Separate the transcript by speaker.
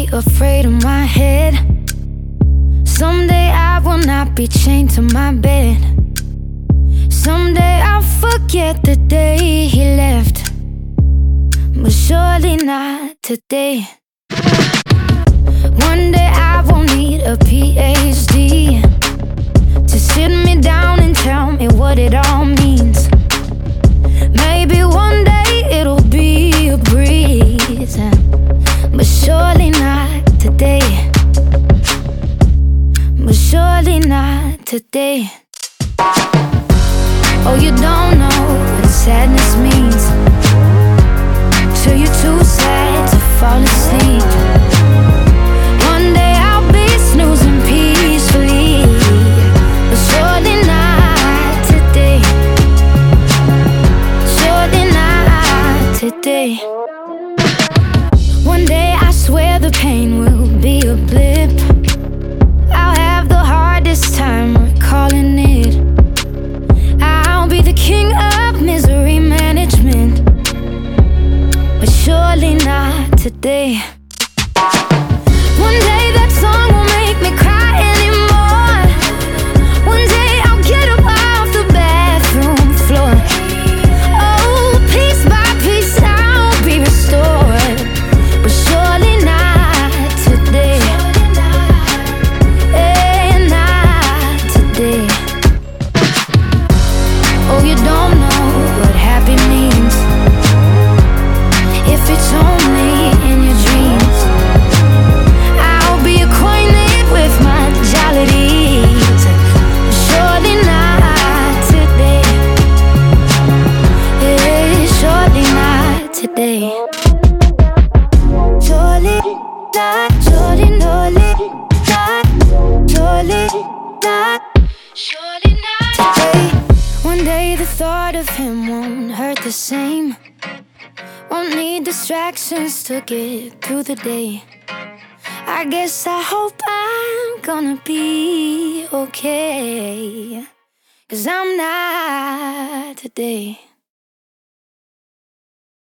Speaker 1: afraid of my head. Someday I will not be chained to my bed. Someday I'll forget the day he left, but surely not today. One day I will need a PhD to sit me down and tell me what it all means. Maybe one day it'll be a breeze, but surely not today. But surely not today. Oh, you don't know what sadness means till you're too sad to fall asleep. One day I'll be snoozing peacefully, but surely not today. Surely not today. One day I swear the pain will be a blip. I'll have the hardest time recalling it. I'll be the king of misery management, but surely not today. One day that song will make me cry anymore. One day I'll get up off the bathroom floor. Oh, piece by piece I'll be restored, but surely not today. Not today. Oh, you don't know what happy means if it's only in your dreams. I'll be acquainted with my jollities, surely not today. Surely not today. Surely not, surely not, surely not, surely not today. One day the thought of him won't hurt the same. Won't need distractions to get through the day. I guess I hope I'm gonna be okay, 'cause I'm not today.